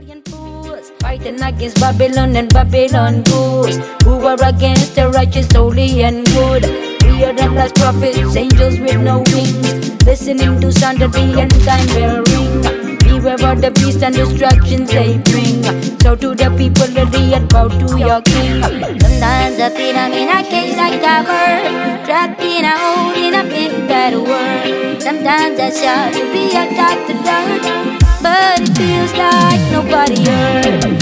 million fools fighting against Babylon and Babylon goes, who are against the righteous, holy and good. We are the last prophets, angels with no wings, listening to sound of the end time bell ring. Beware of the beast and destructions they bring. So to the people of the earth, bow to your king. Sometimes I feel I'm in a cage like a bird, trapped in a hole in a big bad world. Sometimes I shout to be atop the dirt, but it feels like nobody heard.